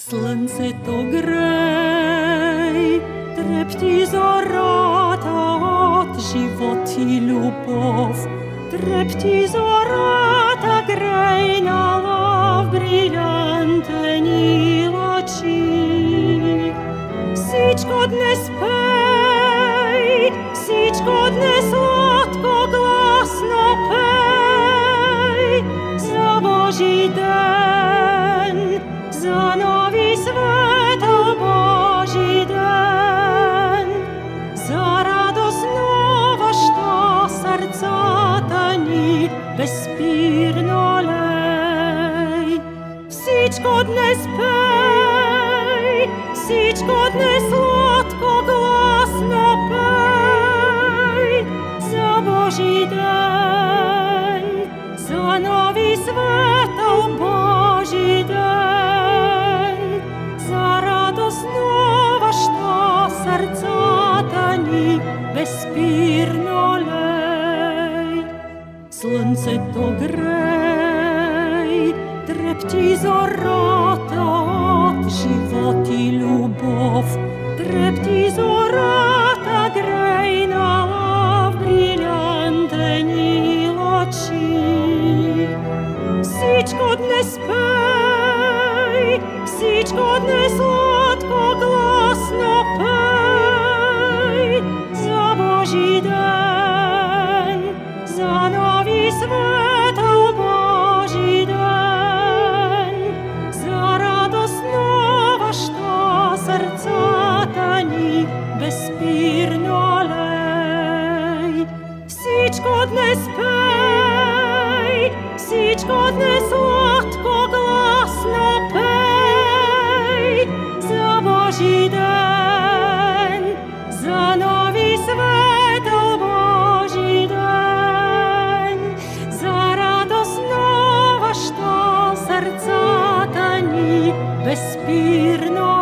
Слънцето грей, трепти зората от живот и любов. Трепти зората грейнала в брилянтени лъчи. Всичко днес пей, всичко днес сладко гласно пей, за Божи ден, за нови светъл Божи ден, за радост нова, що сърцата ни безспирно лей. Всичко днес пей, всичко днес сладко гласно пей, за Божи ден, за нови светъл Божи ден, за радост нова, що сърцата ни безспирно лей. Слънцето грей, трепти зората от живот и любов. Трепти зората грейнала в брилянтени лъчи. Всичко днес пей, всичко днес сладко гласно пей, за Божи ден, за нови светъл Божи ден, за радост нова, що сърцата ни безспирно лей. Всичко днес пей, всичко днес сладко гласно пей, за Божи ден, за нови светъл Божи ден, за радост нова, що сърцата ни безспирно